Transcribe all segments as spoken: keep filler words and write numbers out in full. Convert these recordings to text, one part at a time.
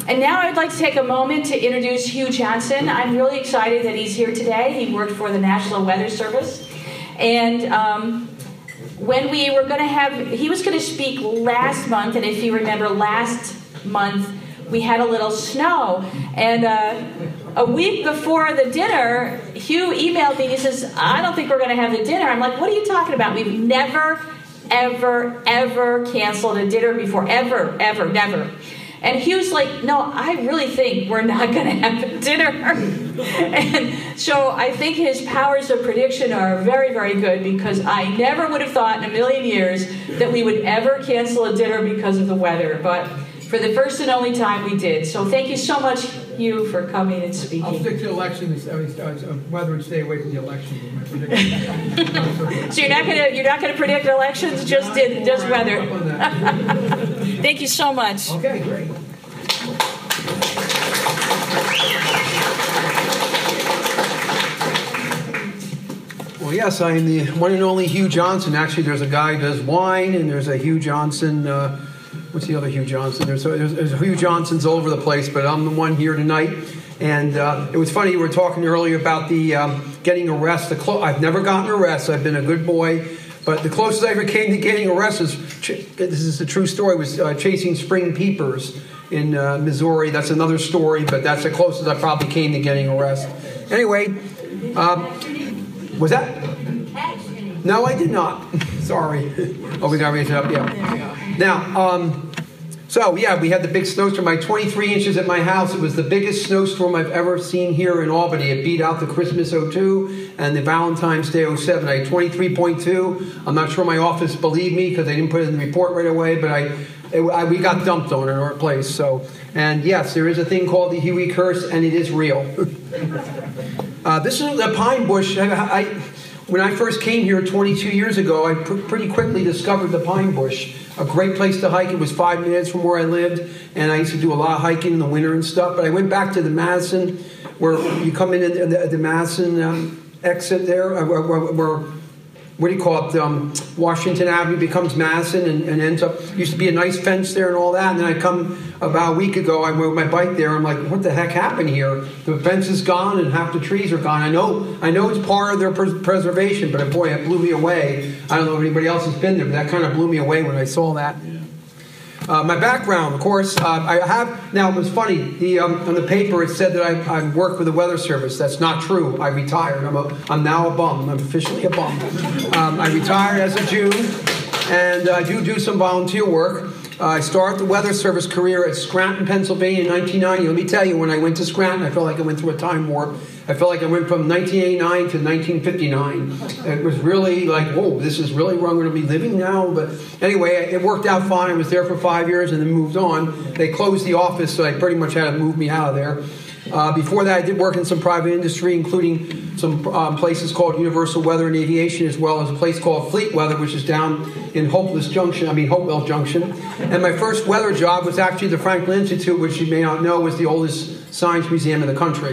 And now I'd like to take a moment to introduce Hugh Johnson. I'm really excited that he's here today. He worked for the National Weather Service. And um, when we were going to have, he was going to speak last month, and if you remember last month, we had a little snow. And uh, a week before the dinner, Hugh emailed me, he says, I don't think we're going to have the dinner. I'm like, what are you talking about? We've never, ever, ever canceled a dinner before. Ever, ever, never. And Hugh's like, no, I really think we're not going to have a dinner. And so I think his powers of prediction are very, very good, because I never would have thought in a million years that we would ever cancel a dinner because of the weather. But for the first and only time, we did. So thank you so much, Hugh, for coming and speaking. I'll stick to elections, uh, weather, and stay away from the election. So you're not gonna you're not gonna predict elections, just did just weather. Thank you so much. Okay, great. Well, yes, I'm the one and only Hugh Johnson. Actually, there's a guy who does wine, and there's a Hugh Johnson. Uh, what's the other Hugh Johnson? There's, there's, there's Hugh Johnsons all over the place, but I'm the one here tonight. And uh, it was funny, you were talking earlier about the um, getting arrested. The clo- I've never gotten arrested. I've been a good boy. But the closest I ever came to getting arrested, is, ch- this is a true story, was uh, chasing spring peepers in uh, Missouri. That's another story, but that's the closest I probably came to getting arrested. Anyway, um, was that? No, I did not. Sorry. Oh, we got to raise it up, yeah. Now, um... So, yeah, we had the big snowstorm. My twenty-three inches at my house. It was the biggest snowstorm I've ever seen here in Albany. It beat out the Christmas oh two and the Valentine's Day oh seven. I had twenty-three point two. I'm not sure my office believed me because they didn't put it in the report right away, but I, it, I we got dumped on in our place. So, and yes, there is a thing called the Huey curse, and it is real. uh, this is the pine bush. I, I, when I first came here twenty-two years ago, I pr- pretty quickly discovered the pine bush. A great place to hike. It was five minutes from where I lived, and I used to do a lot of hiking in the winter and stuff. But I went back to the Madison, where you come in at the, the Madison um, exit there, where, where, where, what do you call it? Um, Washington Avenue becomes Madison, and, and ends up. Used to be a nice fence there and all that. And then I come about a week ago. I rode my bike there. I'm like, what the heck happened here? The fence is gone, and half the trees are gone. I know, I know it's part of their pres- preservation, but boy, it blew me away. I don't know if anybody else has been there, but that kind of blew me away when I saw that. Uh, my background, of course, uh, I have, now it was funny, the, um, on the paper it said that I, I work with the Weather Service. That's not true. I retired. I'm, a, I'm now a bum. I'm officially a bum. Um, I retired as of June, and I do do some volunteer work. Uh, I started the Weather Service career at Scranton, Pennsylvania in nineteen ninety. Let me tell you, when I went to Scranton, I felt like I went through a time warp. I felt like I went from nineteen eighty-nine to nineteen fifty-nine. It was really like, whoa, this is really where I'm going to be living now. But anyway, it worked out fine. I was there for five years and then moved on. They closed the office, so they pretty much had to move me out of there. Uh, before that, I did work in some private industry, including some um, places called Universal Weather and Aviation, as well as a place called Fleet Weather, which is down in Hopeless Junction, I mean Hopewell Junction. And my first weather job was actually the Franklin Institute, which you may not know is the oldest science museum in the country.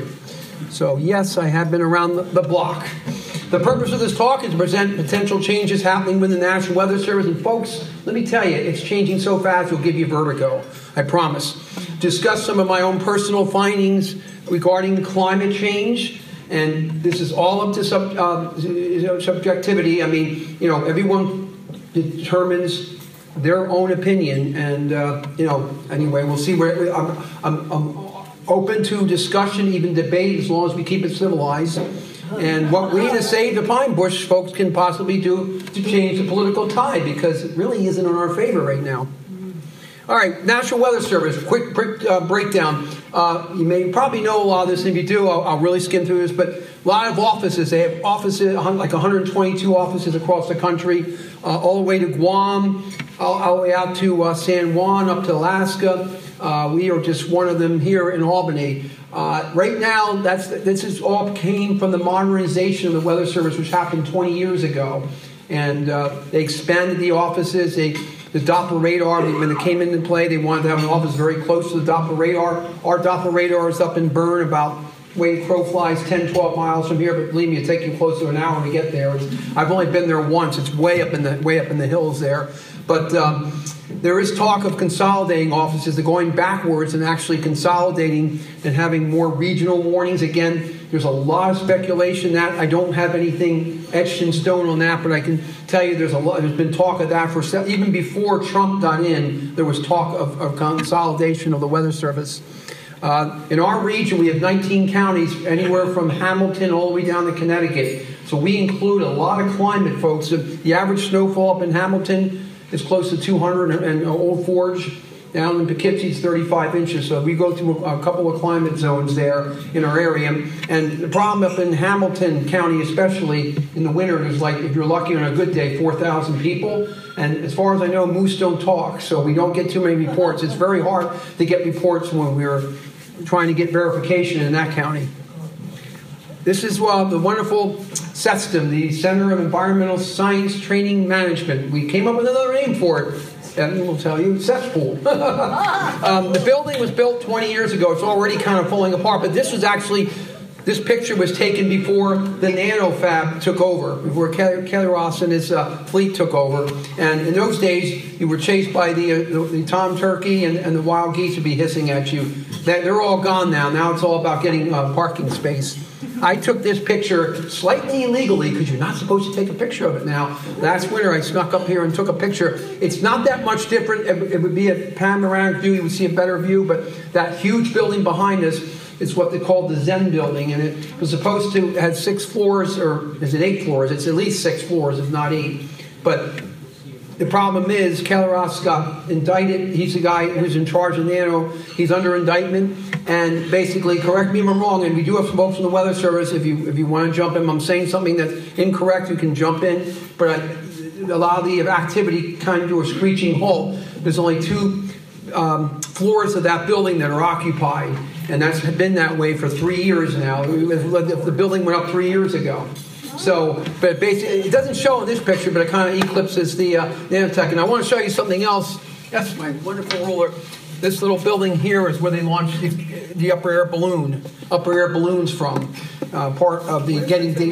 So yes, I have been around the, the block. The purpose of this talk is to present potential changes happening with the National Weather Service. And folks, let me tell you, it's changing so fast it'll give you vertigo. I promise. Discuss some of my own personal findings regarding climate change. And this is all up to sub, uh, subjectivity. I mean, you know, everyone determines their own opinion. And, uh, you know, anyway, we'll see where I'm, I'm, I'm open to discussion, even debate, as long as we keep it civilized. And what we to save the pine bush, folks, can possibly do to change the political tide, because it really isn't in our favor right now. All right, National Weather Service, quick break, uh, breakdown. Uh, you may probably know a lot of this, and if you do, I'll, I'll really skim through this, but a lot of offices. They have offices, like one hundred twenty-two offices across the country, uh, all the way to Guam, all, all the way out to uh, San Juan, up to Alaska. Uh, we are just one of them here in Albany. Uh, right now, that's this is all came from the modernization of the Weather Service, which happened twenty years ago. And uh, they expanded the offices. They, the Doppler radar, when it came into play, they wanted to have an office very close to the Doppler radar. Our Doppler radar is up in Bern, about way crow flies ten, twelve miles from here. But believe me, it takes you close to an hour to get there. It's, I've only been there once. It's way up in the way up in the hills there. But um, there is talk of consolidating offices, they're going backwards and actually consolidating and having more regional warnings. Again, there's a lot of speculation that I don't have anything etched in stone on that, but I can tell you there's a lot. There's been talk of that for even before Trump got in. There was talk of, of consolidation of the Weather Service. Uh, in our region, we have nineteen counties, anywhere from Hamilton all the way down to Connecticut. So we include a lot of climate, folks. The average snowfall up in Hamilton is close to two hundred, and Old Forge down in Poughkeepsie is thirty-five inches. So we go through a couple of climate zones there in our area. And the problem up in Hamilton County, especially in the winter, is like, if you're lucky on a good day, four thousand people. And as far as I know, moose don't talk, so we don't get too many reports. It's very hard to get reports when we're trying to get verification in that county. This is uh, the wonderful C E T S T M, the Center of Environmental Science Training Management. We came up with another name for it. Evan will tell you, cesspool. um, the building was built twenty years ago. It's already kind of falling apart, but this was actually, this picture was taken before the NanoFab took over, before Kelly, Kelly Ross and his uh, fleet took over. And in those days, you were chased by the, uh, the, the tom turkey, and, and the wild geese would be hissing at you. That, they're all gone now. Now it's all about getting uh, parking space. I took this picture slightly illegally, because you're not supposed to take a picture of it now. Last winter, I snuck up here and took a picture. It's not that much different. It, it would be a panoramic view. You would see a better view. But that huge building behind us is what they call the Zen building. And it was supposed to have six floors, or is it eight floors? It's at least six floors, if not eight. But the problem is, Kelly Ross got indicted. He's the guy who's in charge of Nano. He's under indictment. And basically, correct me if I'm wrong, and we do have some folks from the Weather Service. If you if you want to jump in, if I'm saying something that's incorrect, you can jump in. But I, a lot of the activity kind of to a screeching halt. There's only two um, floors of that building that are occupied. And that's been that way for three years now. The building went up three years ago. So, but basically, it doesn't show in this picture, but it kind of eclipses the uh, nanotech. And I want to show you something else. That's my wonderful ruler. This little building here is where they launched the, the upper air balloon, upper air balloons from. Uh, part of the getting the.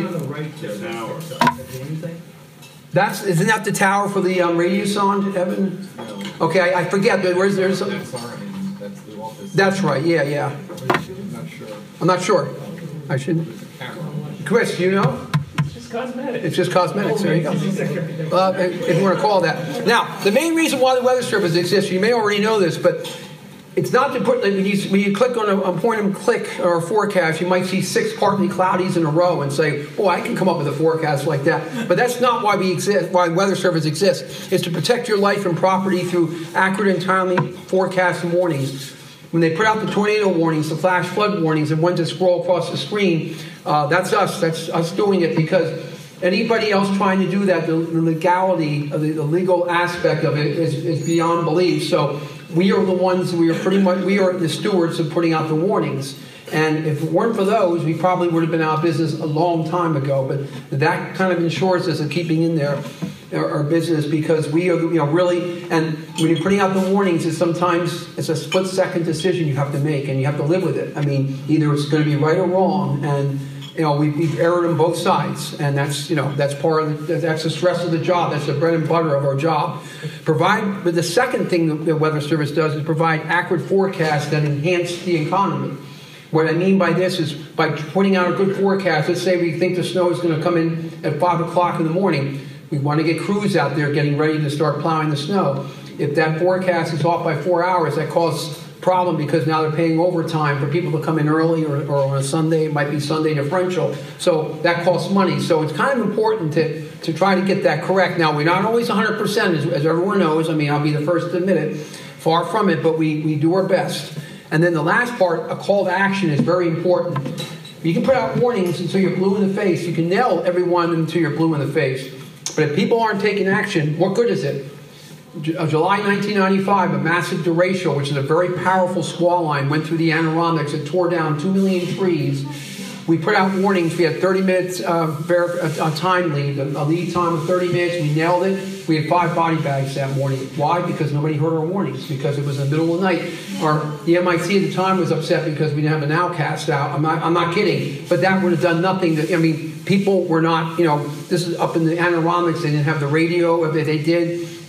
That's isn't that the tower for the um, radio sound, Evan? Okay, I, I forget. But where's there's some. That's our end. That's the office. That's right. Yeah, yeah. I'm not sure. I'm not sure. I shouldn't. Chris, do you know? Cosmetics. It's just cosmetics. There you go. Uh, if you want to call it that. Now, the main reason why the Weather Service exists, you may already know this, but it's not to put, like, when you, when you click on a, a point and click or a forecast, you might see six partly cloudies in a row and say, boy, I can come up with a forecast like that. But that's not why we exist, why the Weather Service exists. It's to protect your life and property through accurate and timely forecasts and warnings. When they put out the tornado warnings, the flash flood warnings, and when to scroll across the screen, uh, that's us. That's us doing it, because anybody else trying to do that, the, the legality, the, the legal aspect of it is, is beyond belief. So we are the ones, we are pretty much, we are the stewards of putting out the warnings. And if it weren't for those, we probably would have been out of business a long time ago. But that kind of ensures us of keeping in there our, our business, because we are, you know, really, and when you're putting out the warnings, it's sometimes it's a split-second decision you have to make, and you have to live with it. I mean, either it's going to be right or wrong, and you know, we, we've erred on both sides, and that's, you know, that's part of the, that's the stress of the job. That's the bread and butter of our job. Provide, but the second thing the Weather Service does is provide accurate forecasts that enhance the economy. What I mean by this is by putting out a good forecast. Let's say we think the snow is going to come in at five o'clock in the morning. We want to get crews out there getting ready to start plowing the snow. If that forecast is off by four hours, that causes problem, because now they're paying overtime for people to come in early, or, or on a Sunday. It might be Sunday differential. So that costs money. So it's kind of important to, to try to get that correct. Now, we're not always one hundred percent, as, as everyone knows. I mean, I'll be the first to admit it. Far from it, but we, we do our best. And then the last part, a call to action, is very important. You can put out warnings until you're blue in the face. You can nail everyone until you're blue in the face. But if people aren't taking action, what good is it? July nineteen ninety-five, a massive derecho, which is a very powerful squall line, went through the Adirondacks. It tore down two million trees. We put out warnings. We had thirty minutes uh, ver- uh, time lead, a lead time of thirty minutes. We nailed it. We had five body bags that morning. Why? Because nobody heard our warnings, because it was in the middle of the night. Our, the M I T at the time was upset because we didn't have an nowcast out. I'm not, I'm not kidding. But that would have done nothing. To, I mean, people were not, you know, this is up in the Adirondacks. They didn't have the radio. If they did,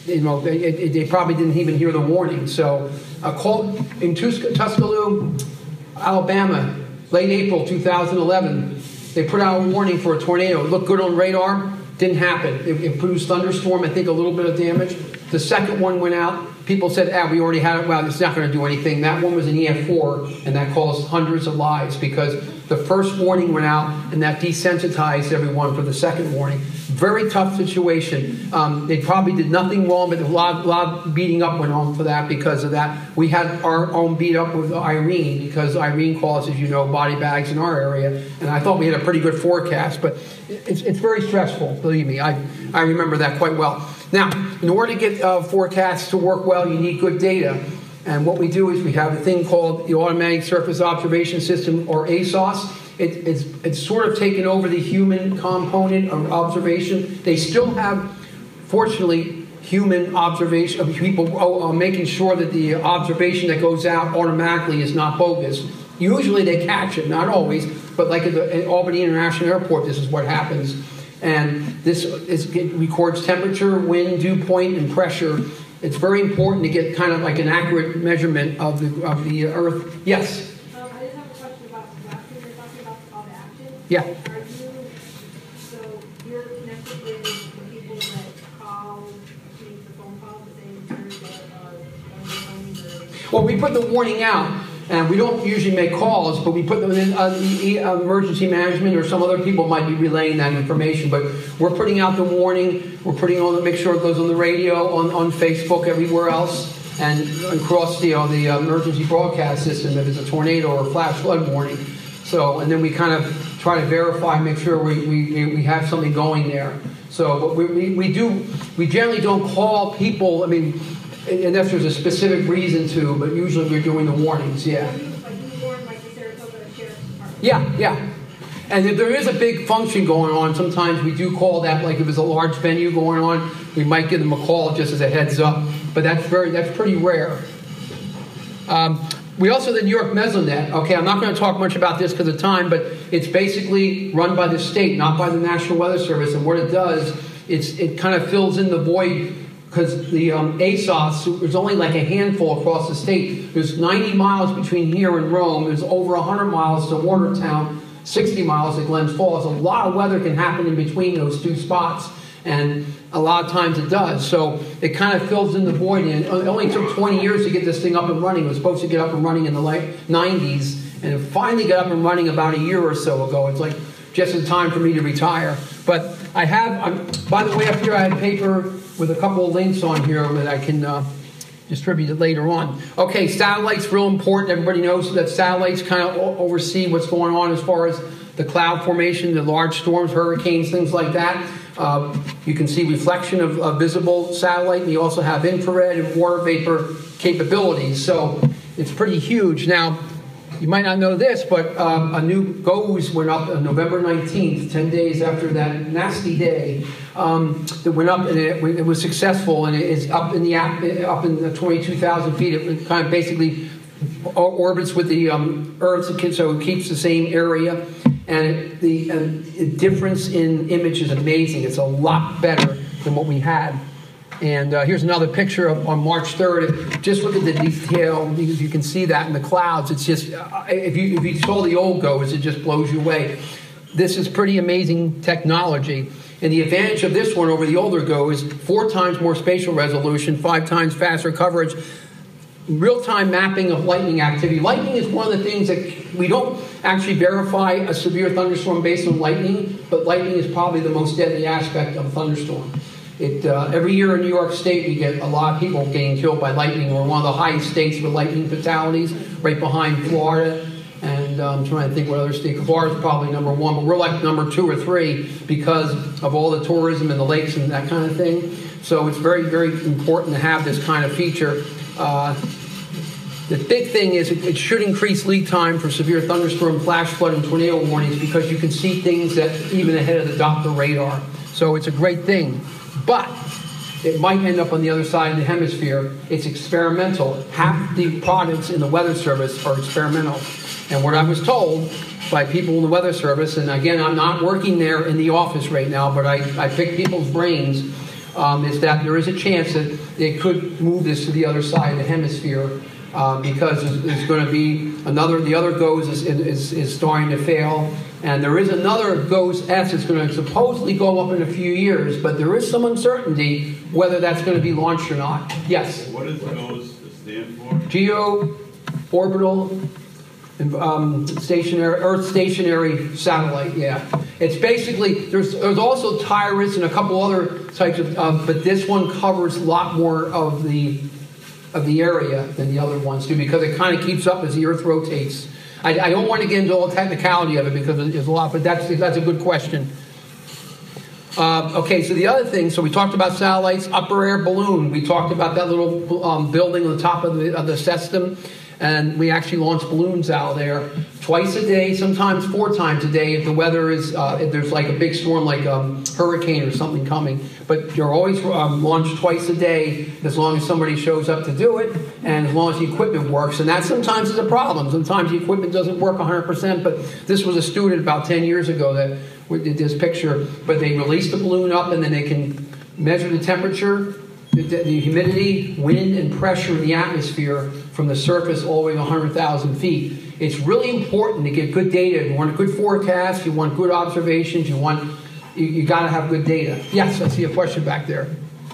you know, they, it, they probably didn't even hear the warning. So a call in Tus- Tuscaloosa, Alabama, late April two thousand eleven, they put out a warning for a tornado. It looked good on radar, didn't happen. It, it produced thunderstorm, I think a little bit of damage. The second one went out. People said, ah, we already had it. Well, it's not going to do anything. That one was an E F four, and that caused hundreds of lives because the first warning went out, and that desensitized everyone for the second warning. Very tough situation. Um, they probably did nothing wrong, but a lot, lot of beating up went on for that because of that. We had our own beat up with Irene because Irene caused, as you know, body bags in our area, and I thought we had a pretty good forecast, but it's, it's very stressful, believe me. I, I remember that quite well. Now, in order to get uh, forecasts to work well, you need good data. And what we do is we have a thing called the Automatic Surface Observation System, or A S O S. It, it's, it's sort of taken over the human component of observation. They still have, fortunately, human observation of people uh, making sure that the observation that goes out automatically is not bogus. Usually they catch it, not always, but like at, the, at Albany International Airport, this is what happens. And this is, it records temperature, wind, dew point, and pressure. It's very important to get kind of like an accurate measurement of the of the Earth. Yes? Um, I just have a question about last year. You're talking about the call to action. Yeah. Are you, so you're connected with the people that call, make the phone calls to say there's a, uh, Well, we put the warning out. And we don't usually make calls, but we put them in uh, the uh, emergency management, or some other people might be relaying that information. But we're putting out the warning. We're putting on to make sure it goes on the radio, on, on Facebook, everywhere else, and across the uh, the emergency broadcast system if it's a tornado or a flash flood warning. So, and then we kind of try to verify, make sure we we, we have something going there. So, but we, we we do we generally don't call people. I mean, unless there's a specific reason to, but usually we're doing the warnings, yeah. Yeah, yeah. And if there is a big function going on, sometimes we do call that, like if it's a large venue going on, we might give them a call just as a heads up, but that's very, that's pretty rare. Um, we also, the New York Mesonet, okay, I'm not going to talk much about this because of time, but it's basically run by the state, not by the National Weather Service, and what it does, it's, it kind of fills in the void. Because the um, A S O S, there's only like a handful across the state. There's ninety miles between here and Rome. There's over one hundred miles to Watertown, sixty miles to Glens Falls. A lot of weather can happen in between those two spots, and a lot of times it does. So it kind of fills in the void. And it only took twenty years to get this thing up and running. It was supposed to get up and running in the late nineties, and it finally got up and running about a year or so ago. It's like just in time for me to retire. But I have, I'm, by the way, up here I had paper with a couple of links on here that I can uh, distribute it later on. Okay, satellites, real important. Everybody knows that satellites kind of oversee what's going on as far as the cloud formation, the large storms, hurricanes, things like that. Uh, you can see reflection of, of visible satellite, and you also have infrared and water vapor capabilities. So it's pretty huge. Now, you might not know this, but um, a new GOES went up on November nineteenth, ten days after that nasty day. Um, it went up, and it, it was successful, and it is up in the up in the twenty-two thousand feet. It kind of basically orbits with the um, Earth, so it keeps the same area. And it, the, uh, the difference in image is amazing. It's a lot better than what we had. And uh, here's another picture of, on March third. Just look at the detail. You, you can see that in the clouds. It's just, uh, if you if you saw the old GOES, it just blows you away. This is pretty amazing technology. And the advantage of this one over the older GOES, four times more spatial resolution, five times faster coverage, real-time mapping of lightning activity. Lightning is one of the things that we don't actually verify a severe thunderstorm based on lightning, but lightning is probably the most deadly aspect of a thunderstorm. It, uh, every year in New York State, we get a lot of people getting killed by lightning. We're one of the highest states for lightning fatalities, right behind Florida. And um, I'm trying to think what other state. Florida's probably number one, but we're like number two or three because of all the tourism and the lakes and that kind of thing. So it's very, very important to have this kind of feature. Uh, the big thing is it, it should increase lead time for severe thunderstorm, flash flood, and tornado warnings because you can see things that even ahead of the Doppler radar. So it's a great thing. But it might end up on the other side of the hemisphere. It's experimental. Half the products in the Weather Service are experimental. And what I was told by people in the Weather Service, and again, I'm not working there in the office right now, but I, I pick people's brains. um, is that there is a chance that they could move this to the other side of the hemisphere uh, because there's, there's going to be another, the other GOES is, is, is starting to fail. And there is another GOES S that's going to supposedly go up in a few years, but there is some uncertainty whether that's going to be launched or not. Yes? What does GOES stand for? Geo Orbital um, Stationary Earth Stationary Satellite. Yeah, it's basically there's there's also TIRUS and a couple other types of, uh, but this one covers a lot more of the of the area than the other ones do because it kind of keeps up as the Earth rotates. I, I don't want to get into all the technicality of it because there's a lot, but that's that's a good question. Uh, okay, so the other thing, so we talked about satellites, upper air balloon. We talked about that little um, building on the top of the, of the system, and we actually launched balloons out there twice a day, sometimes four times a day if the weather is, uh, if there's like a big storm like a um, hurricane or something coming. But you're always um, launched twice a day as long as somebody shows up to do it and as long as the equipment works. And that sometimes is a problem. Sometimes the equipment doesn't work one hundred percent, but this was a student about ten years ago that we did this picture, but they release the balloon up and then they can measure the temperature, the, the humidity, wind, and pressure in the atmosphere from the surface all the way to one hundred thousand feet. It's really important to get good data. If you want a good forecast, you want good observations, you want, you, you got to have good data. Yes, I see a question back there.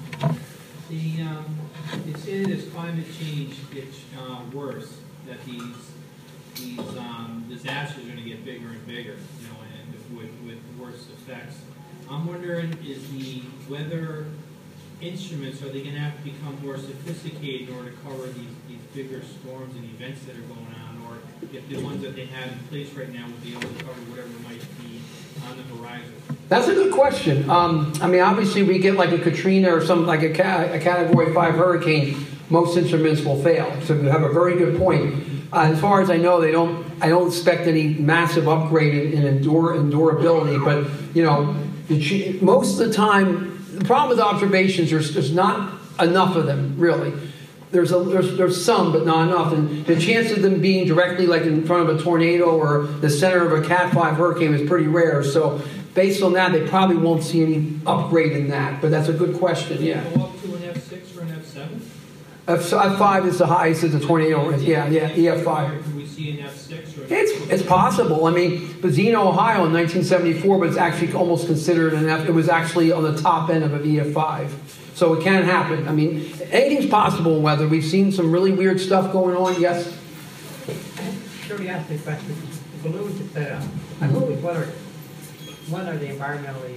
The, um, you say that as climate change gets uh, worse, that these these um, disasters are going to get bigger and bigger, you know, and with, with worse effects. I'm wondering, is the weather instruments, are they going to have to become more sophisticated in order to cover these, these bigger storms and events that are going on, or if the ones that they have in place right now will be able to cover whatever might be on the horizon? That's a good question. Um, I mean, obviously, we get like a Katrina or something like a, ca- a Category five hurricane, most instruments will fail. So you have a very good point. Uh, as far as I know, they don't. I don't expect any massive upgrade in, in endure, endurability. But you know, the, most of the time, the problem with observations is there's not enough of them. Really, there's a there's there's some, but not enough. And the chance of them being directly like in front of a tornado or the center of a Cat five hurricane is pretty rare. So based on that, they probably won't see any upgrade in that. But that's a good question. Yeah. Go up to an F six or an F seven? F five is the highest as a tornado. Yeah, yeah, E F five. Can we see an F six? Or It's it's possible. I mean, Zeno, Ohio in nineteen seventy-four, but it's actually almost considered an F. It was actually on the top end of an E F five. So it can happen. I mean, anything's possible in weather. We've seen some really weird stuff going on. Yes? Sure, ask me a question. The balloons you set up, I believe what are, one, are they environmentally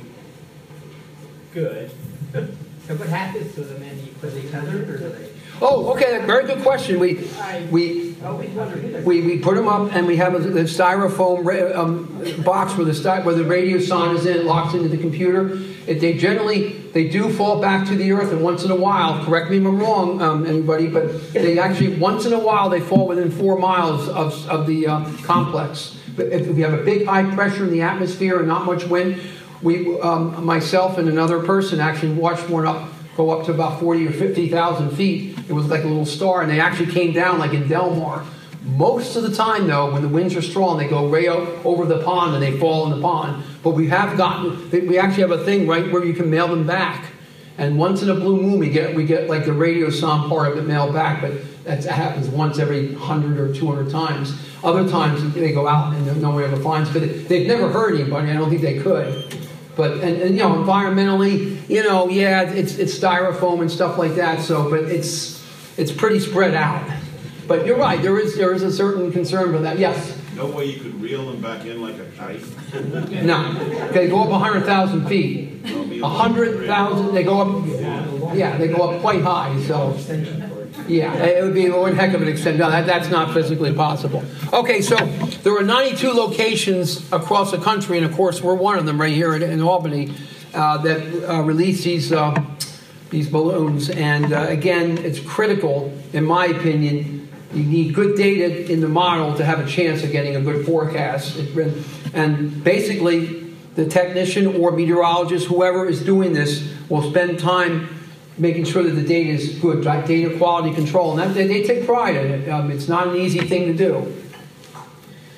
good? So what happens to them, and you put these others, or do they? Oh, okay. Very good question. We we always wondered either. we, we put them up, and we have a, a styrofoam ra- um, box where the sty- where the radiosonde is in, it locks into the computer. It, they generally they do fall back to the earth, and once in a while, correct me if I'm wrong, um, anybody, but they actually once in a while they fall within four miles of of the uh, complex. But if we have a big high pressure in the atmosphere and not much wind, we um, myself and another person actually watched one up. Go up to about forty or fifty thousand feet. It was like a little star, and they actually came down like in Del Mar. Most of the time, though, when the winds are strong, they go way out over the pond and they fall in the pond. But we have gotten, we actually have a thing right where you can mail them back. And once in a blue moon, we get we get like the radiosonde part of it mailed back, but that happens once every hundred or two hundred times. Other times they go out and no one ever finds. But they've never hurt anybody. I don't think they could. But and, and you know, environmentally, you know, yeah, it's it's styrofoam and stuff like that. So, but it's it's pretty spread out. But you're right. There is there is a certain concern with that. Yes. No way you could reel them back in like a kite. No. They go up a hundred thousand feet. A hundred thousand. They go up. Yeah, they go up quite high. So. Yeah, it would be one heck of an extent. No, that, that's not physically possible. Okay, so there are ninety-two locations across the country, and of course we're one of them right here in, in Albany, uh, that uh, release these uh, these balloons. And uh, again, it's critical, in my opinion. You need good data in the model to have a chance of getting a good forecast. It, and basically, the technician or meteorologist, whoever is doing this, will spend time making sure that the data is good, like data quality control. And that, they, they take pride in it. Um, it's not an easy thing to do.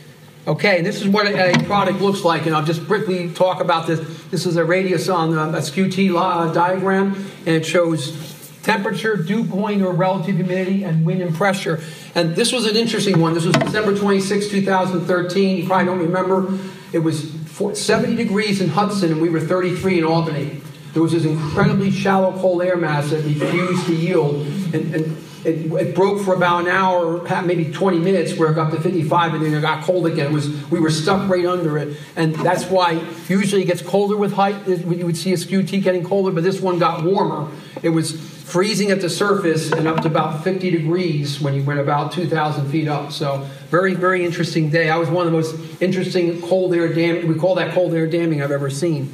Okay, and this is what a, a product looks like, and I'll just briefly talk about this. This is a radius on a S Q T uh, diagram, and it shows temperature, dew point or relative humidity, and wind and pressure. And this was an interesting one. This was December twenty-sixth, two thousand thirteen. You probably don't remember. It was seventy degrees in Hudson, and we were thirty-three in Albany. There was this incredibly shallow cold air mass that refused to yield, and, and it, it broke for about an hour, maybe twenty minutes, where it got to fifty-five, and then it got cold again. It was we were stuck right under it, and that's why usually it gets colder with height. You would see a S Q T getting colder, but this one got warmer. It was freezing at the surface and up to about fifty degrees when you went about two thousand feet up. So very, very interesting day. I was one of the most interesting cold air damming. We call that cold air damming I've ever seen.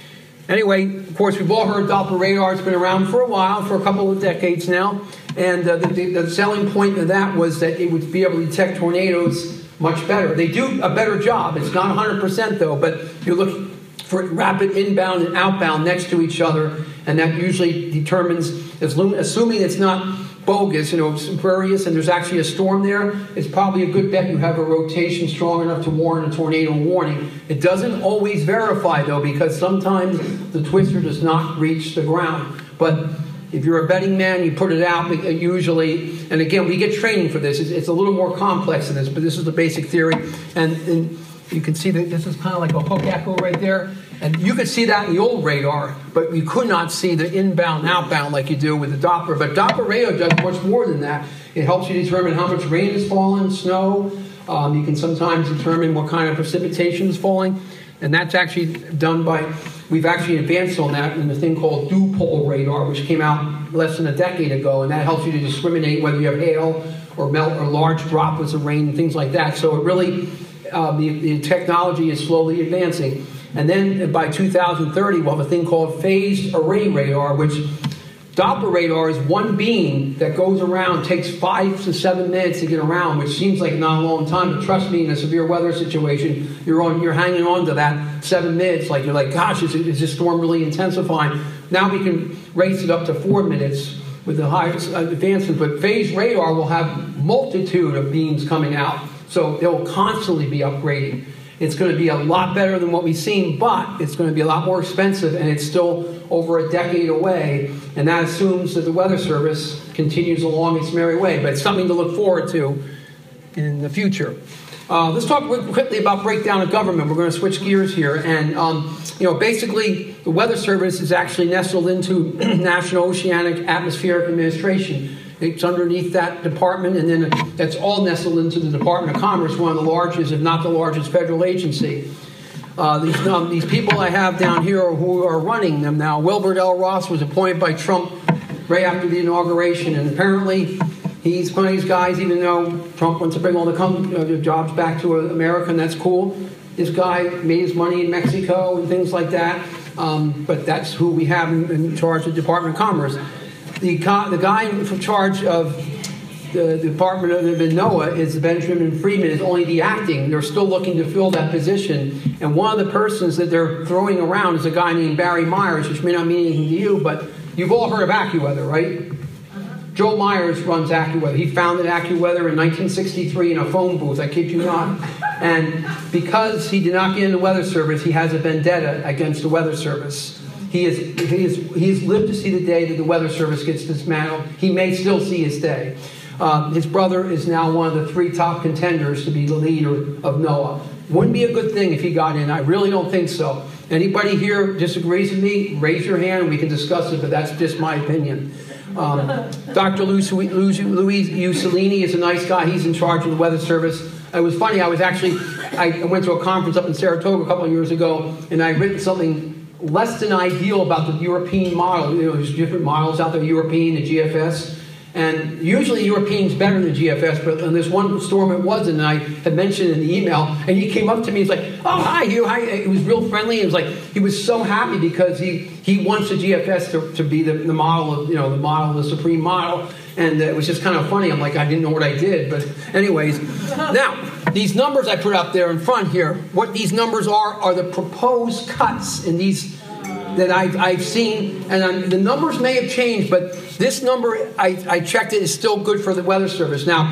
Anyway, of course, we've all heard Doppler radar. It's been around for a while, for a couple of decades now. And uh, the, the selling point of that was that it would be able to detect tornadoes much better. They do a better job. It's not one hundred percent, though, but you're looking for rapid inbound and outbound next to each other, and that usually determines, assuming it's not bogus, you know, spurious, and there's actually a storm there, it's probably a good bet you have a rotation strong enough to warrant a tornado warning. It doesn't always verify, though, because sometimes the twister does not reach the ground. But if you're a betting man, you put it out usually, and again, we get training for this. It's, it's a little more complex than this, but this is the basic theory. And, and you can see that this is kind of like a hook echo right there. And you could see that in the old radar, but you could not see the inbound and outbound like you do with the Doppler. But Doppler radar does much more than that. It helps you determine how much rain is falling, snow. Um, you can sometimes determine what kind of precipitation is falling. And that's actually done by, we've actually advanced on that in a thing called dew pole radar, which came out less than a decade ago. And that helps you to discriminate whether you have hail or melt or large droplets of rain and things like that. So it really, uh, the, the technology is slowly advancing. And then by two thousand thirty, we'll have a thing called phased array radar, which Doppler radar is one beam that goes around, takes five to seven minutes to get around, which seems like not a long time, but trust me, in a severe weather situation, you're on, you're hanging on to that seven minutes. Like you're like, gosh, is, is this storm really intensifying? Now we can raise it up to four minutes with the highest advancement. But phased radar will have multitude of beams coming out, so they will constantly be upgrading. It's going to be a lot better than what we've seen, but it's going to be a lot more expensive, and it's still over a decade away. And that assumes that the Weather Service continues along its merry way. But it's something to look forward to in the future. Uh, let's talk quickly about breakdown of government. We're going to switch gears here. And, um, you know, basically, the Weather Service is actually nestled into National Oceanic Atmospheric Administration. It's underneath that department, and then that's all nestled into the Department of Commerce, one of the largest, if not the largest, federal agency. Uh, these, um, these people I have down here who are running them now, Wilbur L. Ross was appointed by Trump right after the inauguration, and apparently he's one of these guys, even though Trump wants to bring all the, com- uh, the jobs back to America, and that's cool. This guy made his money in Mexico and things like that, um, but that's who we have in, in charge of the Department of Commerce. The, the guy in charge of the Department of the NOAA is Benjamin Friedman, is only the acting. They're still looking to fill that position. And one of the persons that they're throwing around is a guy named Barry Myers, which may not mean anything to you, but you've all heard of AccuWeather, right? Joe Myers runs AccuWeather. He founded AccuWeather in nineteen sixty-three in a phone booth, I kid you not. And because he did not get in the Weather Service, he has a vendetta against the Weather Service. He is, he is, he's lived to see the day that the Weather Service gets dismantled. He may still see his day. Um, his brother is now one of the three top contenders to be the leader of NOAA. Wouldn't be a good thing if he got in. I really don't think so. Anybody here disagrees with me? Raise your hand and we can discuss it, but that's just my opinion. Um, Doctor Louis, Louis, Louis Ucellini is a nice guy. He's in charge of the Weather Service. It was funny. I was actually, I went to a conference up in Saratoga a couple of years ago, and I'd written something less than ideal about the European model. You know, there's different models out there, European, the G F S. And usually European's better than G F S, but on this one storm it wasn't, and I had mentioned in the email, and he came up to me, he's like, oh, hi, Hugh, hi. He was real friendly. It was like, he was so happy because he, he wants the G F S to, to be the, the model of, you know, the model, the supreme model. And it was just kind of funny. I'm like, I didn't know what I did. But anyways, now, these numbers I put up there in front here, what these numbers are, are the proposed cuts in these that I've, I've seen. And I'm, the numbers may have changed, but this number, I, I checked it, is still good for the Weather Service. Now,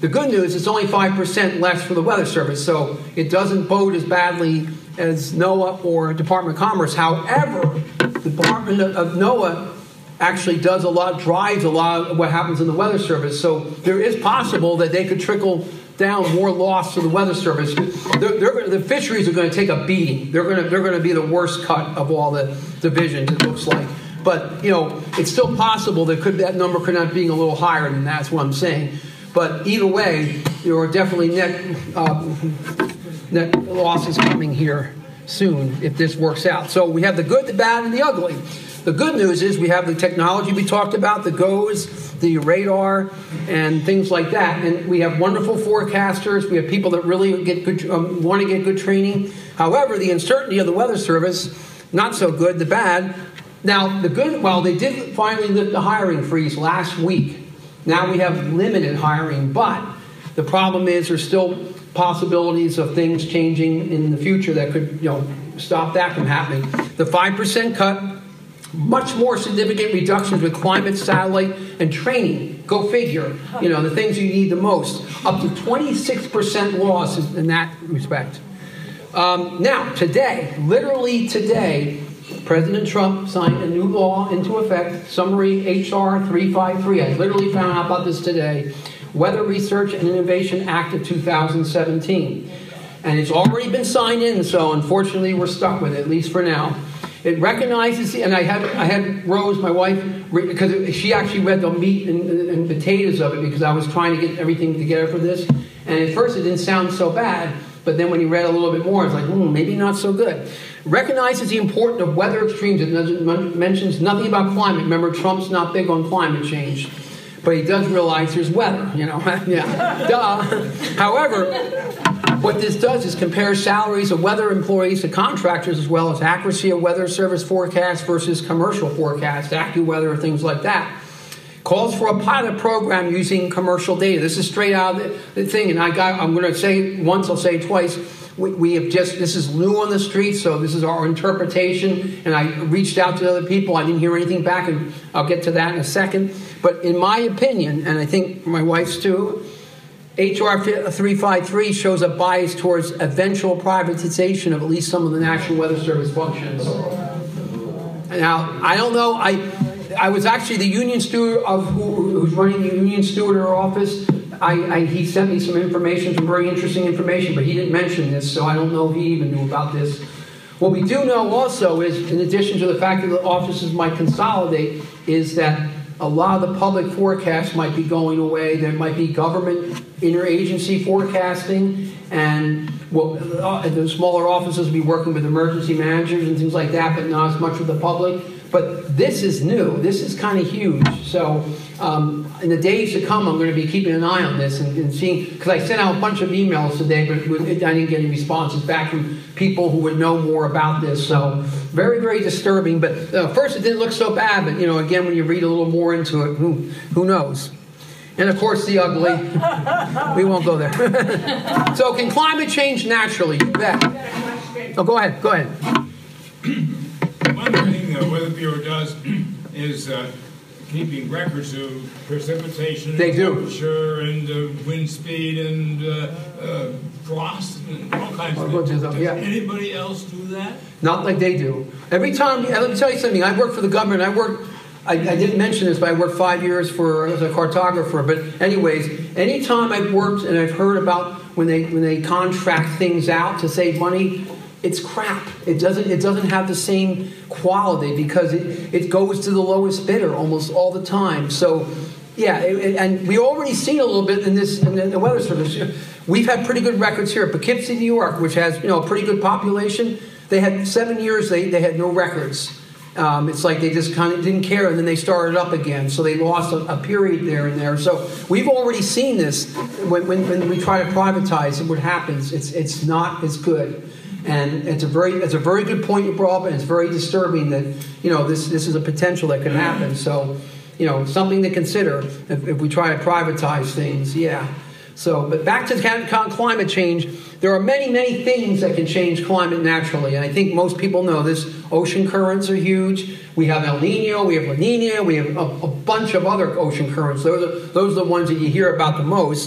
The good news is only five percent less for the Weather Service, so it doesn't bode as badly as NOAA or Department of Commerce. However, the Department of NOAA actually does a lot, drives a lot of what happens in the Weather Service. So there is possible that they could trickle down more loss to the Weather Service. They're, they're, the fisheries are going to take a beating. They're going to they're going to be the worst cut of all the divisions, it looks like. But you know, it's still possible that could that number could not being a little higher than that. That's what I'm saying. But either way, there are definitely net uh, net losses coming here soon if this works out. So we have the good, the bad, and the ugly. The good news is we have the technology we talked about, the G O E S, the radar, and things like that. And we have wonderful forecasters. We have people that really get good, um, want to get good training. However, the uncertainty of the Weather Service, not so good. The bad. Now, the good, well, they did finally lift the hiring freeze last week. Now we have limited hiring, but the problem is there's still possibilities of things changing in the future that could, you know, stop that from happening. The five percent cut, much more significant reductions with climate, satellite, and training. Go figure. You know, the things you need the most. Up to twenty-six percent loss in that respect. Um, now, today, literally today, President Trump signed a new law into effect, Summary H R three fifty-three. I literally found out about this today. Weather Research and Innovation Act of two thousand seventeen. And it's already been signed in, so unfortunately we're stuck with it, at least for now. It recognizes, and I had I had Rose, my wife, because she actually read the meat and, and potatoes of it because I was trying to get everything together for this. And at first it didn't sound so bad, but then when you read a little bit more, it's like, hmm, maybe not so good. Recognizes the importance of weather extremes. It mentions nothing about climate. Remember, Trump's not big on climate change, but he does realize there's weather, you know. Yeah, duh. However, what this does is compare salaries of weather employees to contractors as well as accuracy of weather service forecasts versus commercial forecasts, AccuWeather, things like that. Calls for a pilot program using commercial data. This is straight out of the thing, and I got, I'm going to say it once, I'll say it twice. We, we have just, this is new on the street, so this is our interpretation, and I reached out to other people. I didn't hear anything back, and I'll get to that in a second. But in my opinion, and I think my wife's too, H R three fifty-three shows a bias towards eventual privatization of at least some of the National Weather Service functions. Now, I don't know, I I was actually the union steward of who, who's running the union steward office. I, I, he sent me some information, some very interesting information, but he didn't mention this, so I don't know if he even knew about this. What we do know also is, in addition to the fact that the offices might consolidate, is that a lot of the public forecasts might be going away. There might be government interagency forecasting, and well, the smaller offices will be working with emergency managers and things like that, but not as much with the public. But this is new. This is kind of huge. So um, in the days to come, I'm going to be keeping an eye on this and, and seeing, because I sent out a bunch of emails today, but I didn't get any responses back from people who would know more about this. So very, very disturbing. But uh, first, it didn't look so bad. But, you know, again, when you read a little more into it, who, who knows? And, of course, the ugly. We won't go there. So can climate change naturally? You bet. Oh, go ahead. Go ahead. One thing the Weather Bureau does is uh, keeping records of precipitation, they and do. temperature, and uh, wind speed, and uh, uh, frost, and all kinds of things. Does yeah. anybody else do that? Not like they do. Every time, let me tell you something. I work for the government. I work. I, I didn't mention this, but I worked five years for as a cartographer. But anyways, anytime I've worked and I've heard about when they when they contract things out to save money, it's crap. It doesn't it doesn't have the same quality because it, it goes to the lowest bidder almost all the time. So yeah, it, it, and we already seen a little bit in this in the, in the Weather Service. We've had pretty good records here at Poughkeepsie, New York, which has you know a pretty good population. They had seven years they they had no records. Um, it's like they just kind of didn't care, and then they started up again. So they lost a, a period there and there. So we've already seen this when, when, when we try to privatize it. What happens? It's it's not as good, and it's a very it's a very good point you brought up, and it's very disturbing that you know this this is a potential that can happen. So you know something to consider if, if we try to privatize things. Yeah. So, but back to climate change, there are many, many things that can change climate naturally. And I think most people know this. Ocean currents are huge. We have El Nino, we have La Nina, we have a, a bunch of other ocean currents. Those are, those are the ones that you hear about the most.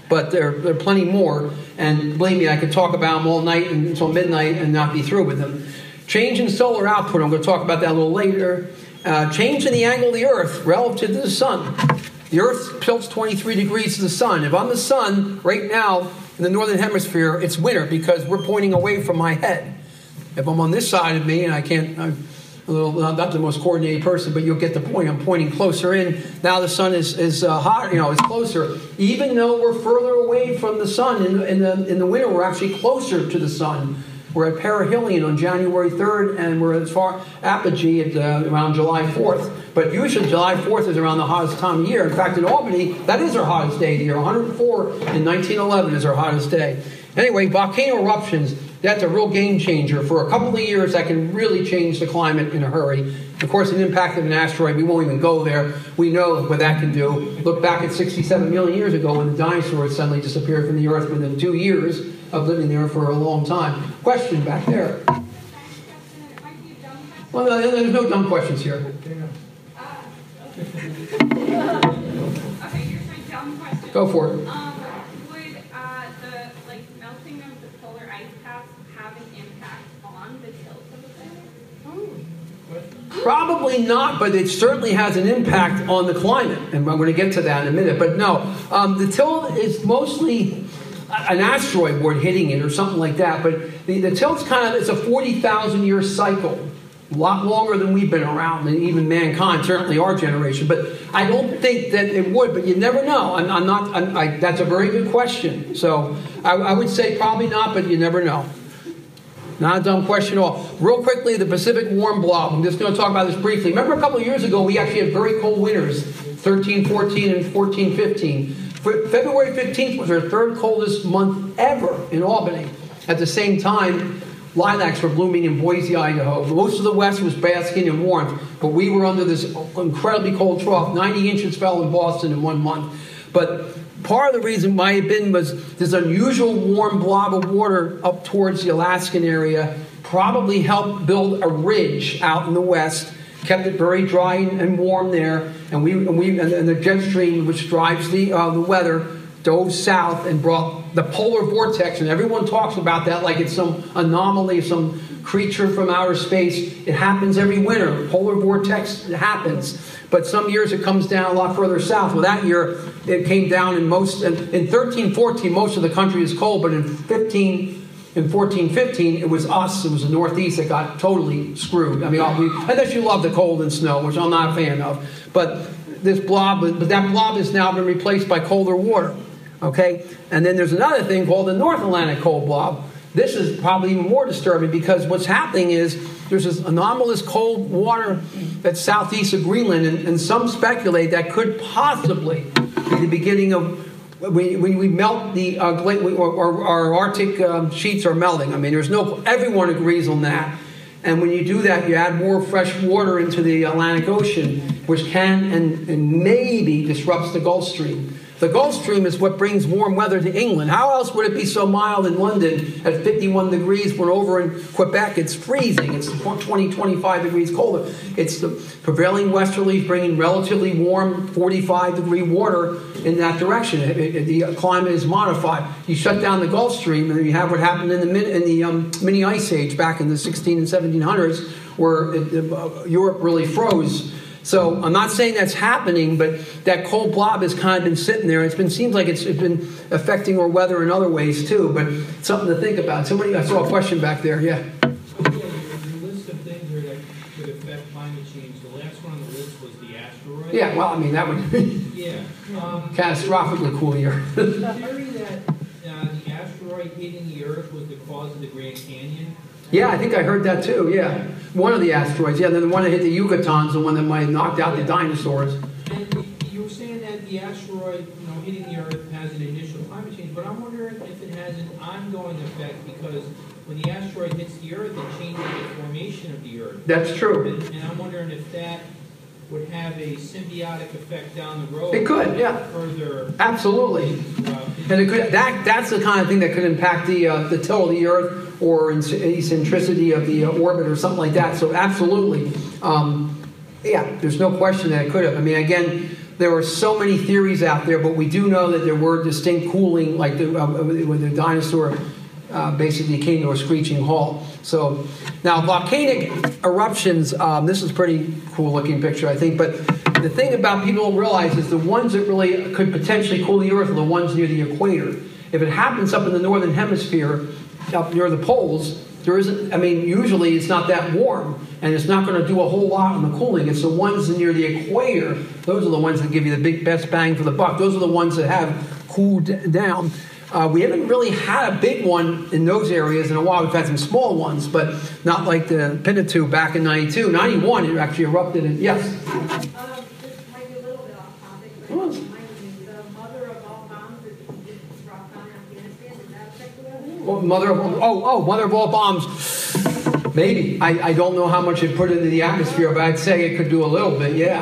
but there, there are plenty more. And believe me, I could talk about them all night and until midnight and not be through with them. Change in solar output, I'm going to talk about that a little later. Uh, change in the angle of the Earth relative to the sun. The Earth tilts twenty-three degrees to the sun. If I'm the sun right now in the northern hemisphere, it's winter because we're pointing away from my head. If I'm on this side of me, and I can't, I'm a little, not the most coordinated person, but you'll get the point. I'm pointing closer in. Now the sun is is uh, hot, you know, it's closer. Even though we're further away from the sun in, in the in the winter, we're actually closer to the sun. We're at perihelion on January third, and we're as far apogee at uh, around July fourth. But usually July fourth is around the hottest time of year. In fact, in Albany, that is our hottest day of the year. one hundred four in nineteen eleven is our hottest day. Anyway, volcano eruptions, that's a real game changer. For a couple of years, that can really change the climate in a hurry. Of course, an impact of an asteroid, we won't even go there. We know what that can do. Look back at sixty-seven million years ago when the dinosaurs suddenly disappeared from the Earth within two years of living there for a long time. Question back there. Well, no, there's no dumb questions here. Okay, here's my dumb question. Go for it. Um, would uh, the like melting of the polar ice caps have an impact on the tilt of the planet? Probably not, but it certainly has an impact on the climate, and I'm going to get to that in a minute. But no, um, the tilt is mostly an asteroid board hitting it or something like that. But the, the tilt's kind of, it's a forty thousand year cycle. A lot longer than we've been around, and even mankind, certainly our generation. But I don't think that it would, but you never know. I'm, I'm not, I'm, I, that's a very good question. So I, I would say probably not, but you never know. Not a dumb question at all. Real quickly, the Pacific warm blob. I'm just going to talk about this briefly. Remember a couple of years ago, we actually had very cold winters, thirteen, fourteen, and fourteen, fifteen. February fifteenth was our third coldest month ever in Albany. At the same time, lilacs were blooming in Boise, Idaho. Most of the West was basking in warmth, but we were under this incredibly cold trough. ninety inches fell in Boston in one month. But part of the reason might have been was this unusual warm blob of water up towards the Alaskan area probably helped build a ridge out in the west, kept it very dry and warm there, and we and we and the jet stream, which drives the uh, the weather, dove south and brought the polar vortex, and everyone talks about that like it's some anomaly, some creature from outer space. It happens every winter. Polar vortex, it happens. But some years it comes down a lot further south. Well, that year it came down in most, in thirteen, fourteen, most of the country is cold, but in fifteen, in fourteen, fifteen, it was us, it was the Northeast that got totally screwed. I mean, we, unless you love the cold and snow, which I'm not a fan of. But this blob, but that blob has now been replaced by colder water. Okay? And then there's another thing called the North Atlantic cold blob. This is probably even more disturbing because what's happening is there's this anomalous cold water that's southeast of Greenland, and, and some speculate that could possibly be the beginning of when, when we melt the uh, or, or, our Arctic um, sheets are melting. I mean, there's no, everyone agrees on that. And when you do that, you add more fresh water into the Atlantic Ocean, which can and, and maybe disrupts the Gulf Stream. The Gulf Stream is what brings warm weather to England. How else would it be so mild in London at fifty-one degrees when over in Quebec it's freezing? It's twenty, twenty-five degrees colder. It's the prevailing westerlies bringing relatively warm forty-five degree water in that direction. It, it, the climate is modified. You shut down the Gulf Stream and you have what happened in the, min, in the um, mini ice age back in the sixteen and seventeen hundreds where it, uh, Europe really froze. So I'm not saying that's happening, but that cold blob has kind of been sitting there. It's been seems like it's, it's been affecting our weather in other ways too. But it's something to think about. Somebody, I saw a question back there. Yeah. Yeah, your list of things here that could affect climate change. The last one on the list was the asteroid. Yeah. Well, I mean that would be yeah. Um, catastrophically cool here. the theory that uh, the asteroid hitting the Earth was the cause of the Grand Canyon. Yeah, I think I heard that too, yeah. One of the asteroids, yeah, then the one that hit the Yucatans, the one that might have knocked out the dinosaurs. And you were saying that the asteroid, you know, hitting the Earth has an initial climate change, but I'm wondering if it has an ongoing effect because when the asteroid hits the Earth, it changes the formation of the Earth. That's true. And, and I'm wondering if that would have a symbiotic effect down the road. It could, yeah. Further. Absolutely. Uh, And it could, that that's the kind of thing that could impact the uh, the tilt of the Earth or eccentricity of the uh, orbit or something like that. So absolutely, um, yeah, there's no question that it could have. I mean, again, there are so many theories out there, but we do know that there were distinct cooling, like the, uh, when the dinosaur uh, basically came to a screeching halt. So now volcanic eruptions, um, this is a pretty cool looking picture, I think, but the thing about people don't realize is the ones that really could potentially cool the Earth are the ones near the equator. If it happens up in the northern hemisphere, up near the poles, there isn't, I mean, usually it's not that warm, and it's not going to do a whole lot on the cooling. It's the ones near the equator, those are the ones that give you the big best bang for the buck. Those are the ones that have cooled down. Uh, we haven't really had a big one in those areas in a while. We've had some small ones, but not like the Pinatubo back in ninety-two. ninety-one, it actually erupted. In, yes? Um, this might be a little bit off topic, but it reminded me, the mother of all bombs that just dropped on Afghanistan, did that affect the weather? Well, mother of, oh, oh, mother of all bombs. Maybe. I, I don't know how much it put into the atmosphere, but I'd say it could do a little bit, yeah.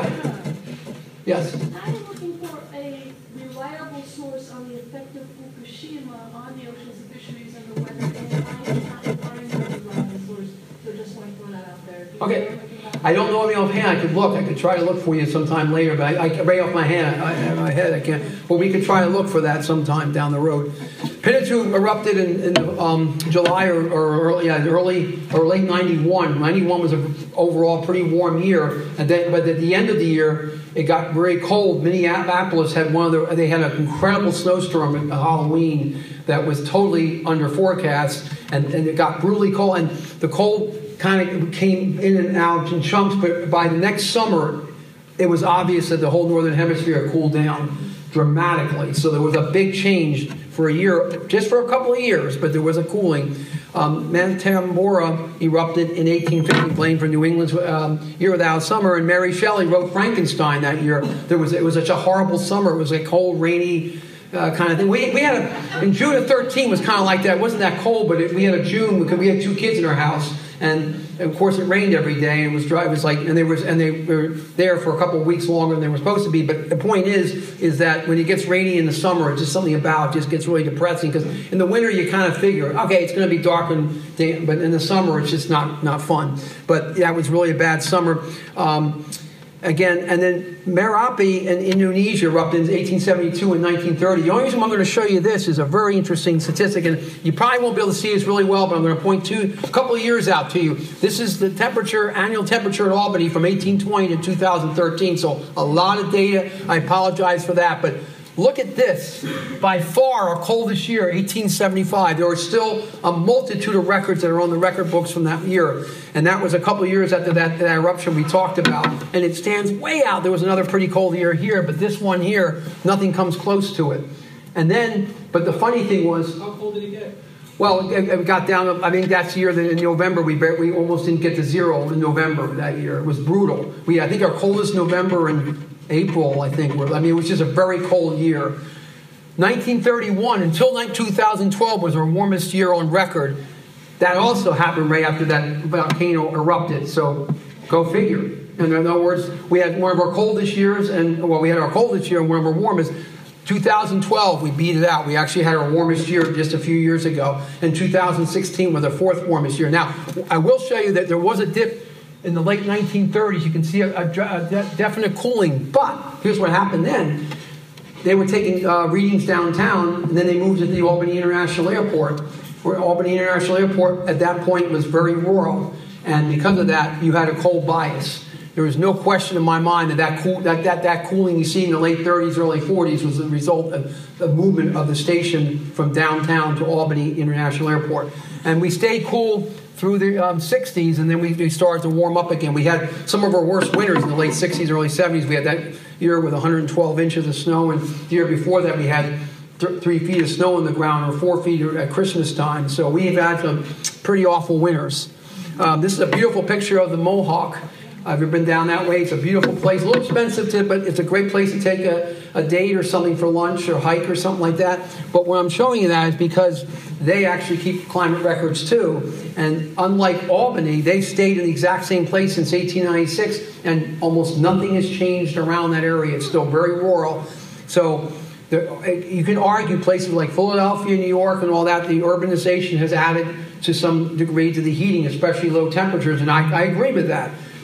Yes? I'm looking for a reliable source on the effect of Fukushima on the oceans and fisheries and the weather, and I'm not finding a reliable source, so just want to throw that out there. Do you Okay. know anything about I don't know any offhand. I could look. I could try to look for you sometime later, but I, I right off my hand, I, I, my head, I can't. But we could try to look for that sometime down the road. Pinatubo erupted in, in um, July or, or early, yeah, early or late ninety-one. ninety-one was an overall pretty warm year, and then, but at the end of the year, it got very cold. Minneapolis had one of the. They had an incredible snowstorm at Halloween that was totally under forecast, and, and it got brutally cold. And the cold kind of came in and out in chunks, but by the next summer, it was obvious that the whole northern hemisphere cooled down dramatically. So there was a big change for a year, just for a couple of years, but there was a cooling. Um, Mount Tambora erupted in eighteen fifty, blamed for New England's um, Year Without Summer, and Mary Shelley wrote Frankenstein that year. There was it was such a horrible summer. It was a cold, rainy uh, kind of thing. We, we had a, in June of thirteen was kind of like that. It wasn't that cold, but it, we had a June because we had two kids in our house. And of course, it rained every day. And it was dry. It was like, and they was, and they were there for a couple of weeks longer than they were supposed to be. But the point is, is that when it gets rainy in the summer, it's just something about it just gets really depressing. Because in the winter, you kind of figure, okay, it's going to be dark and damp, but in the summer, it's just not not fun. But yeah, it was really a bad summer. Um, Again, and then Merapi in Indonesia erupted in eighteen seventy-two and nineteen thirty. The only reason I'm going to show you this is a very interesting statistic, and you probably won't be able to see this really well, but I'm going to point to a couple of years out to you. This is the temperature, annual temperature at Albany from eighteen twenty to two thousand thirteen, so a lot of data. I apologize for that, but look at this. By far, our coldest year, eighteen seventy-five. There are still a multitude of records that are on the record books from that year. And that was a couple of years after that, that eruption we talked about. And it stands way out. There was another pretty cold year here, but this one here, nothing comes close to it. And then, but the funny thing was... How cold did it get? Well, it, it got down, I mean, that's the year that in November, we we almost didn't get to zero in November that year. It was brutal. We, I think our coldest November in April, I think. Were, I mean, it was just a very cold year. nineteen thirty-one until two thousand twelve was our warmest year on record. That also happened right after that volcano erupted. So go figure. And in other words, we had one of our coldest years, and well, we had our coldest year and one of our warmest. two thousand twelve, we beat it out. We actually had our warmest year just a few years ago. And two thousand sixteen was our fourth warmest year. Now, I will show you that there was a dip in the late nineteen thirties. You can see a, a, a definite cooling. But here's what happened then. They were taking uh, readings downtown, and then they moved to the Albany International Airport. Where Albany International Airport at that point was very rural. And because of that, you had a cold bias. There was no question in my mind that that, cool, that, that that cooling you see in the late thirties, early forties was the result of the movement of the station from downtown to Albany International Airport. And we stayed cool through the um, sixties, and then we, we started to warm up again. We had some of our worst winters in the late sixties, early seventies. We had that year with one hundred twelve inches of snow, and the year before that we had th- three feet of snow on the ground, or four feet at Christmas time. So we've had some pretty awful winters. Um, this is a beautiful picture of the Mohawk. I've ever been down that way. It's a beautiful place. A little expensive, to, but it's a great place to take a, a date or something for lunch or hike or something like that. But what I'm showing you that is because they actually keep climate records too. And unlike Albany, they stayed in the exact same place since eighteen ninety-six, and almost nothing has changed around that area. It's still very rural. So the, you can argue places like Philadelphia, New York, and all that, the urbanization has added to some degree to the heating, especially low temperatures. And I, I agree with that.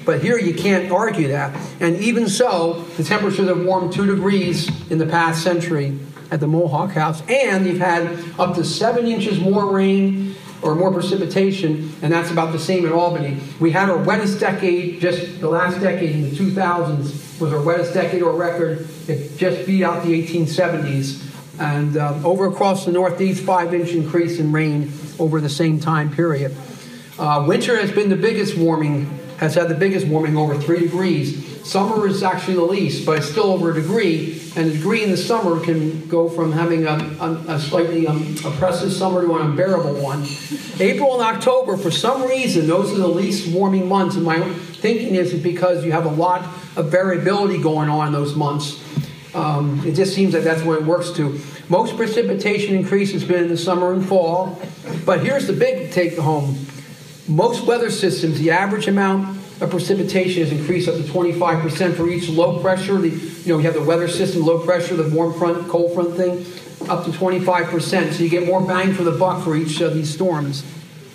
But here you can't argue that. And even so, the temperatures have warmed two degrees in the past century at the Mohawk House. And you've had up to seven inches more rain or more precipitation, and that's about the same in Albany. We had our wettest decade, just the last decade in the two thousands was our wettest decade or record. It just beat out the eighteen seventies. And uh, over across the Northeast, five-inch increase in rain over the same time period. Uh, winter has been the biggest warming, has had the biggest warming, over three degrees. Summer is actually the least, but it's still over a degree. And a degree in the summer can go from having a, a, a slightly um, oppressive summer to an unbearable one. April and October, for some reason, those are the least warming months. And my thinking is because you have a lot of variability going on in those months. Um, it just seems like that's what it works to. Most precipitation increase has been in the summer and fall. But here's the big take home. Most weather systems, the average amount of precipitation has increased up to twenty-five percent for each low pressure. The, you know, you have the weather system, low pressure, the warm front, cold front thing, up to twenty-five percent. So you get more bang for the buck for each of these storms.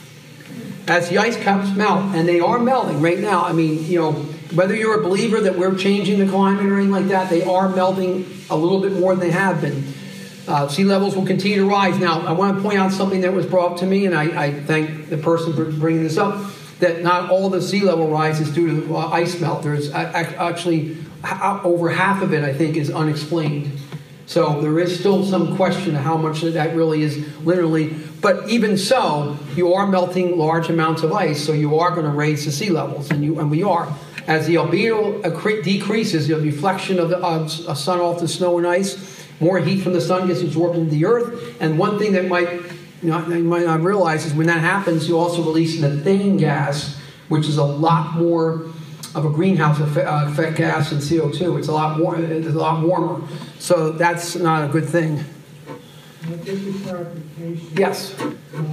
As the ice caps melt, and they are melting right now, I mean, you know, whether you're a believer that we're changing the climate or anything like that, they are melting a little bit more than they have been. Uh, sea levels will continue to rise. Now, I want to point out something that was brought up to me, and I, I thank the person for bringing this up, that not all the sea level rise is due to uh, ice melt. There's actually over half of it, I think, is unexplained. So there is still some question of how much of that really is literally. But even so, you are melting large amounts of ice, so you are going to raise the sea levels, and you and we are. As the albedo decreases, the reflection of the uh, sun off the snow and ice, more heat from the sun gets absorbed into the earth. And one thing that might not, you might not realize is when that happens, you also release methane gas, which is a lot more of a greenhouse effect, effect gas than C O two. It's a lot more. It's a lot warmer. So that's not a good thing. Just a clarification. Yes. Uh,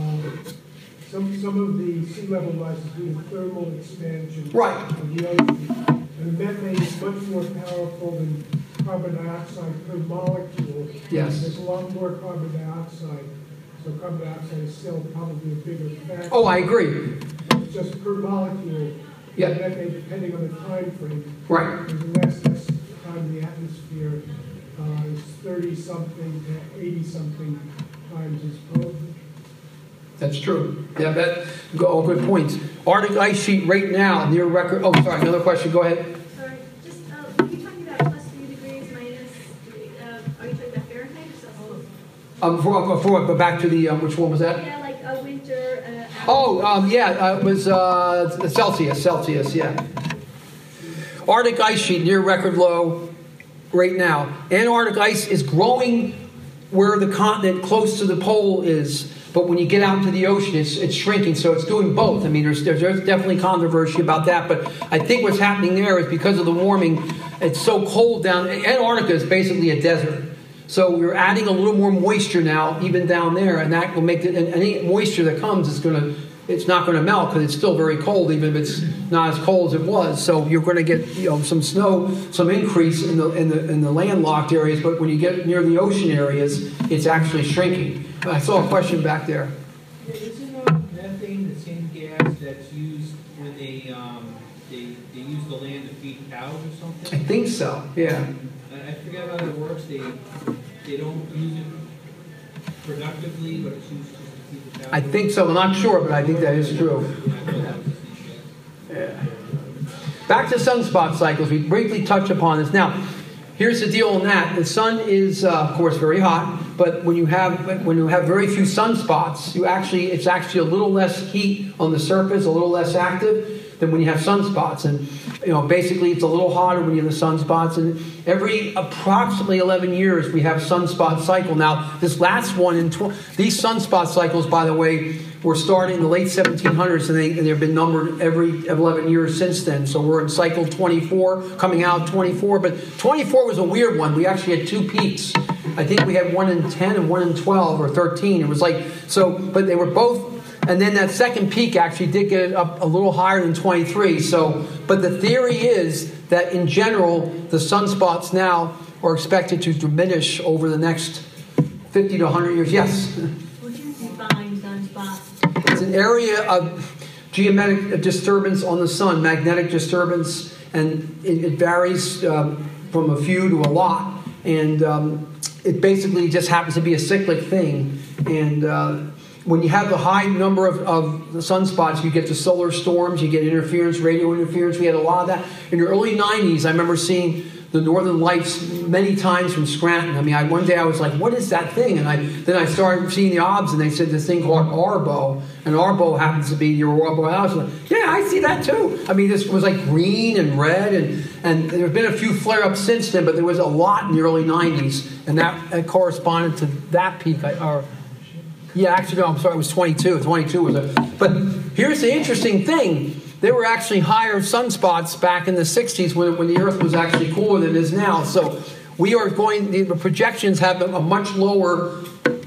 some some of the sea level rise is due to thermal expansion Right. of the ocean, and methane is much more powerful than carbon dioxide per molecule. Yes. There's a lot more carbon dioxide, so carbon dioxide is still probably a bigger factor. Oh, I agree. It's just per molecule. Yeah. Methane, depending on the time frame. Right. There's less less time in the atmosphere. Uh, is thirty something to eighty something times as opposed. That's true. Yeah, that. All good points. Arctic ice sheet right now near record. Oh, sorry. Another question. Go ahead. Sorry, just, uh, when you're talking about plus three degrees, minus, uh, are you talking about Fahrenheit or Celsius? Um, before, before but back to the um, which one was that? Yeah, like a winter. Uh, Oh, um, yeah, uh, it was uh, Celsius. Celsius. Yeah. Arctic ice sheet near record low right now. Antarctic ice is growing where the continent close to the pole is, but when you get out into the ocean, it's, it's shrinking. So it's doing both. I mean, there's, there's definitely controversy about that, but I think what's happening there is because of the warming, it's so cold down. Antarctica is basically a desert. So we're adding a little more moisture now, even down there, and that will make it. And any moisture that comes is going to, it's not going to melt because it's still very cold, even if it's not as cold as it was. So you're going to get, you know, some snow, some increase in the in the in the landlocked areas, but when you get near the ocean areas, it's actually shrinking. I saw a question back there. Isn't uh, methane the same gas that's used when they um, they they use the land to feed cows or something? I think so. Yeah. I forget how that works. They they don't use it productively, but it's used to feed the cows. I think so. I'm not sure, but I think that is true. Yeah. Back to sunspot cycles. We briefly touched upon this. Now, here's the deal on that. The sun is, uh, of course, very hot, but when you have when you have very few sunspots, you actually it's actually a little less heat on the surface, a little less active than when you have sunspots. And you know, basically, it's a little hotter when you have the sunspots. And every approximately eleven years, we have sunspot cycle. Now, this last one in tw- these sunspot cycles, by the way, were started in the late seventeen hundreds, and, they, and they've been numbered every eleven years since then. So we're in cycle twenty-four, coming out twenty-four. But twenty-four was a weird one. We actually had two peaks. I think we had one in ten and one in twelve or thirteen. It was like so, but they were both. And then that second peak actually did get it up a little higher than twenty-three. So, but the theory is that in general, the sunspots now are expected to diminish over the next fifty to one hundred years. Yes? Would you define sunspots? It's an area of geometric disturbance on the sun, magnetic disturbance, and it, it varies um, from a few to a lot. And um, it basically just happens to be a cyclic thing. And uh, when you have the high number of, of the sunspots, you get the solar storms, you get interference, radio interference. We had a lot of that. In the early nineties, I remember seeing the Northern Lights many times from Scranton. I mean, I, one day I was like, what is that thing? And I then I started seeing the obs, and they said this thing called Arbo. And Arbo happens to be your Aurora Borealis. I was like, yeah, I see that too. I mean, this was like green and red, and, and there have been a few flare-ups since then, but there was a lot in the early nineties, and that, that corresponded to that peak. I, or, yeah, actually, no, I'm sorry, it was twenty-two. twenty-two was a... But here's the interesting thing. There were actually higher sunspots back in the sixties when, when the Earth was actually cooler than it is now. So we are going, the projections have a much lower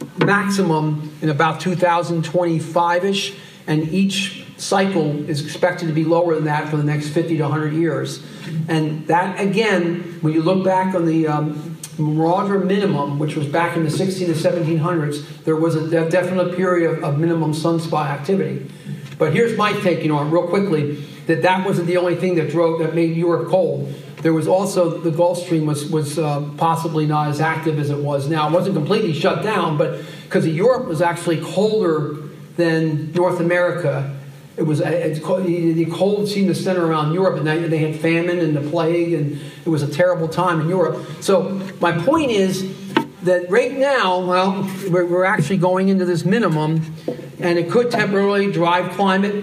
maximum in about two thousand twenty-five-ish, and each cycle is expected to be lower than that for the next fifty to one hundred years. And that, again, when you look back on the um, Marauder minimum, which was back in the sixteen to seventeen hundreds, there was a de- definite period of, of minimum sunspot activity. But here's my take, you know, real quickly, that that wasn't the only thing that drove, that made Europe cold. There was also, the Gulf Stream was, was uh, possibly not as active as it was now. It wasn't completely shut down, but because Europe was actually colder than North America. It was, it's, the cold seemed to center around Europe, and they, they had famine and the plague, and it was a terrible time in Europe. So my point is that right now, well, we're, we're actually going into this minimum, and it could temporarily drive climate.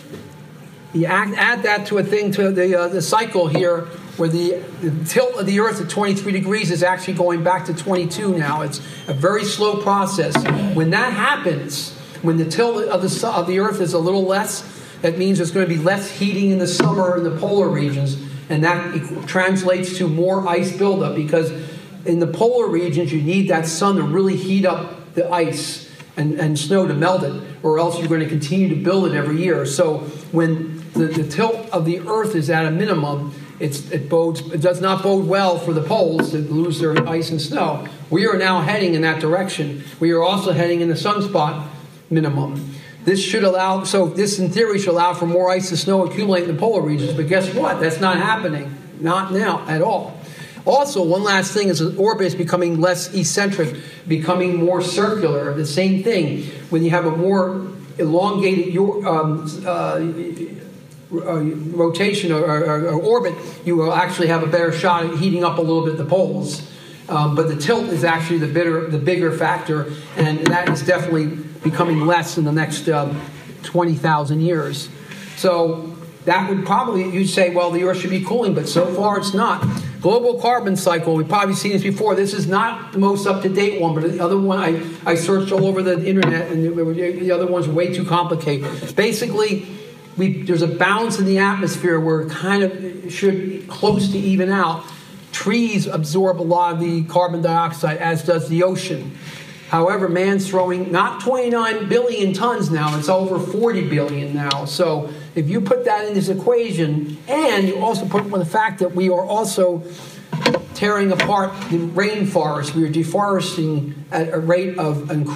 You add, add that to a thing, to the uh, the cycle here, where the, the tilt of the Earth at twenty-three degrees is actually going back to twenty-two now. It's a very slow process. When that happens, when the tilt of the, of the Earth is a little less, that means there's going to be less heating in the summer in the polar regions, and that translates to more ice buildup, because in the polar regions you need that sun to really heat up the ice and, and snow to melt it, or else you're going to continue to build it every year. So when the, the tilt of the Earth is at a minimum, it's, it bodes it does not bode well for the poles that lose their ice and snow. We are now heading in that direction. We are also heading in the sunspot minimum. This should allow, so this in theory should allow for more ice and snow accumulate in the polar regions, but guess what? That's not happening. Not now at all. Also, one last thing is the orbit is becoming less eccentric, becoming more circular. The same thing, when you have a more elongated um, uh, uh, rotation or, or, or orbit, you will actually have a better shot at heating up a little bit the poles. Um, but the tilt is actually the bigger, the bigger factor, and that is definitely becoming less in the next um, twenty thousand years. So that would probably, you'd say, well, the Earth should be cooling, but so far it's not. Global carbon cycle, we've probably seen this before. This is not the most up-to-date one, but the other one, I, I searched all over the internet, and the other ones are way too complicated. Basically, we, there's a balance in the atmosphere where it kind of should close to even out. Trees absorb a lot of the carbon dioxide, as does the ocean. However, man's throwing not twenty-nine billion tons now, it's over forty billion now. So if you put that in this equation, and you also put with the fact that we are also tearing apart the rainforest, we are deforesting at a rate of incredible